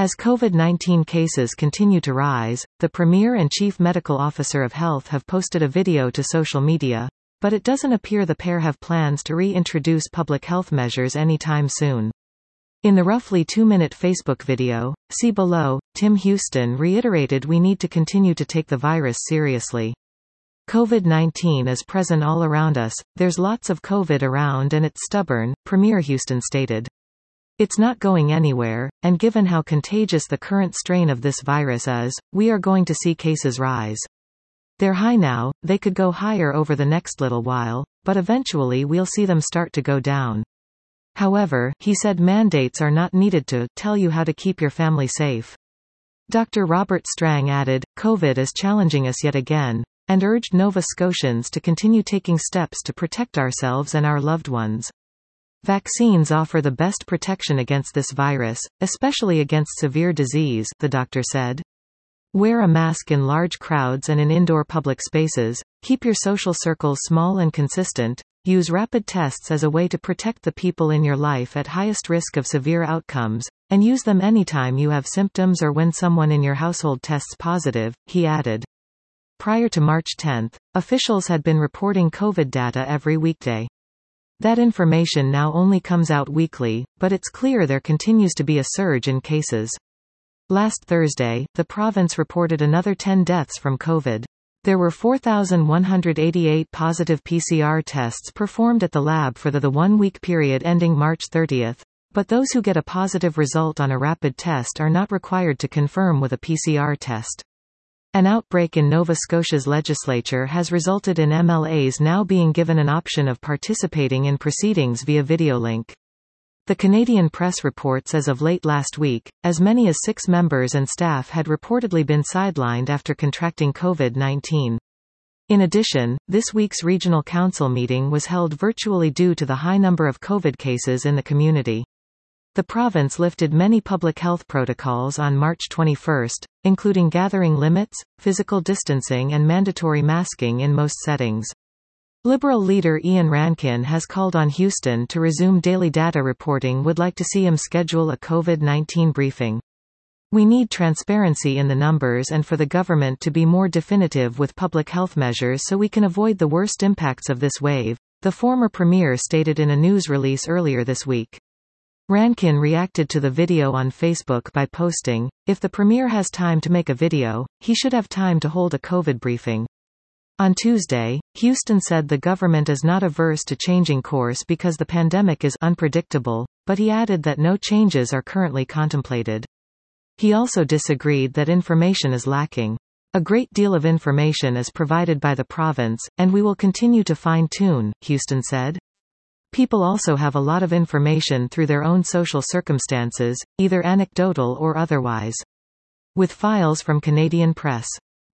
As COVID-19 cases continue to rise, the Premier and Chief Medical Officer of Health have posted a video to social media, but it doesn't appear the pair have plans to reintroduce public health measures anytime soon. In the roughly 2-minute Facebook video, see below, Tim Houston reiterated we need to continue to take the virus seriously. COVID-19 is present all around us, there's lots of COVID around and it's stubborn, Premier Houston stated. It's not going anywhere, and given how contagious the current strain of this virus is, we are going to see cases rise. They're high now, they could go higher over the next little while, but eventually we'll see them start to go down. However, he said mandates are not needed to tell you how to keep your family safe. Dr. Robert Strang added, COVID is challenging us yet again, and urged Nova Scotians to continue taking steps to protect ourselves and our loved ones. Vaccines offer the best protection against this virus, especially against severe disease, the doctor said. Wear a mask in large crowds and in indoor public spaces, keep your social circles small and consistent, use rapid tests as a way to protect the people in your life at highest risk of severe outcomes, and use them anytime you have symptoms or when someone in your household tests positive, he added. Prior to March 10, officials had been reporting COVID data every weekday. That information now only comes out weekly, but it's clear there continues to be a surge in cases. Last Thursday, the province reported another 10 deaths from COVID. There were 4,188 positive PCR tests performed at the lab for the 1-week period ending March 30, but those who get a positive result on a rapid test are not required to confirm with a PCR test. An outbreak in Nova Scotia's legislature has resulted in MLAs now being given an option of participating in proceedings via video link. The Canadian Press reports as of late last week, as many as 6 members and staff had reportedly been sidelined after contracting COVID-19. In addition, this week's regional council meeting was held virtually due to the high number of COVID cases in the community. The province lifted many public health protocols on March 21, including gathering limits, physical distancing and mandatory masking in most settings. Liberal leader Ian Rankin has called on Houston to resume daily data reporting, would like to see him schedule a COVID-19 briefing. We need transparency in the numbers and for the government to be more definitive with public health measures so we can avoid the worst impacts of this wave, the former premier stated in a news release earlier this week. Rankin reacted to the video on Facebook by posting, "If the premier has time to make a video, he should have time to hold a COVID briefing." On Tuesday, Houston said the government is not averse to changing course because the pandemic is unpredictable, but he added that no changes are currently contemplated. He also disagreed that information is lacking. "A great deal of information is provided by the province, and we will continue to fine-tune," Houston said. People also have a lot of information through their own social circumstances, either anecdotal or otherwise. With files from Canadian Press.